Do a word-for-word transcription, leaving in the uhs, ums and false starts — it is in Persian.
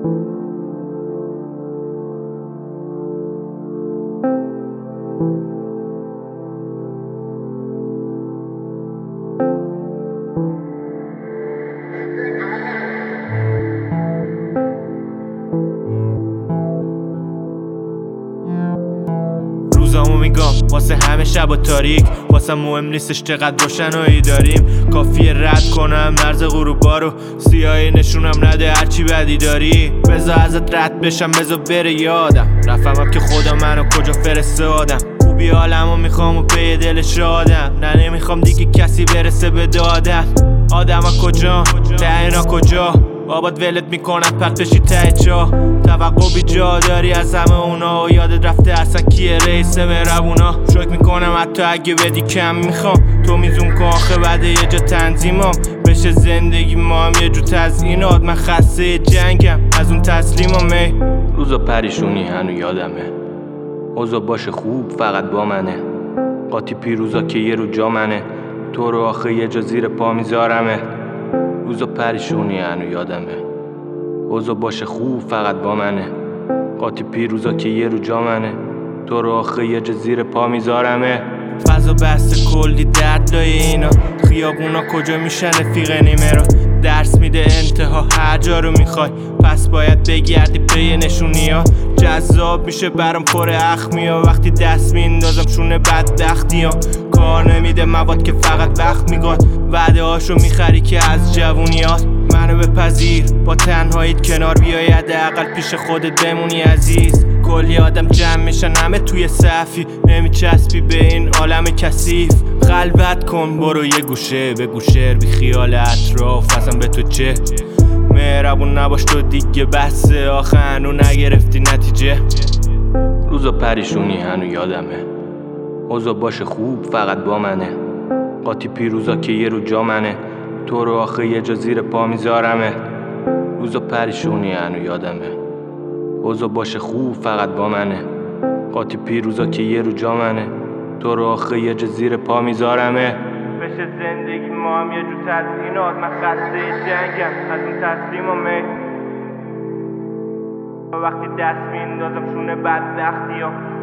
روزامو میگم واسه همه شب و تاریک، واسه مهم نیستش چقدر روشنایی داریم. کافیه رد کنم مرز غروبا رو، سیاهی نشونم نده هرچی بدی داری. بذار ازت رد بشم، بذار بره یادم، رفمم که خدا منو کجا فرستادم. خوبی حالمو میخوام و پی دل شادم، نه نمیخوام دیگه کسی برسه به دادم. آدم ها کجا؟ ته اینا کجا؟ آباد ولت میکنم پخت بشی ته چاه. توقع بی جا داری از همه اونا و یادت رفته اصلا کیه رئیس مهربونا. شکر میکنم حتی اگه بدی کم میخوام، تو میزون کن آخه بعد یه جا تنظیمم بشه زندگی ما هم یه جو تزیینات. من خسته جنگم از اون تسلیمم. ای روزا پریشونی هنو یادمه، اوضاع باشه خوب فقط با منه. قاطی پیروزا که یه رو جا منه، تو رو آخه یه جا زیر پا میذارمه. روزا پریشونی هنو یادمه، اوضاع باشه خوب فقط با منه. قاطی پیروزا که یه رو جا منه، تو رو آخه یه جا زیر پا میذارمه. فضا بسته کلی درد لای اینا، خیابونا کجا میشن رفیق نیمه را. درس میده انتها هر جا رو میخوای، پس باید بگردی پی نشونی ها. جذاب میشه برام پر اخمی ها، وقتی دست میندازم شونه بدبختی ها. کار نمیده مواد که فقط وقت میگاد، وعده هاشو میخری که از جوونیات. منو بپذیر با تنهاییت کنار بیای، حداقل پیش خودت بمونی عزیز. کلی آدم جمع میشن همه توی صفی، نمیچسبی به این عالم کثیف. خلوت کن برو یه گوشه به گوشه، بی خیال اطراف اصلا به تو چه. مهربون نباش تو دیگه بسه، آخه هنو نگرفتی نتیجه. روزا پریشونی هنو یادمه، اوضاع باشه خوب فقط با منه. قاطی پیروزا که یه رو جا منه، تو رو آخه یه جا زیر پا میذارمه. روزا پریشونی هنو یادمه، اوضاع باشه خوب فقط با منه. قاطی پیروزا که یه رو جا منه، تو رو آخه یه جا زیر پا میذارمه. بشه زندگی ما هم یه جو تزیینات، من خسته جنگم از اون تسلیمم. ای وقتی دست میندازم شونه بدبختی ها.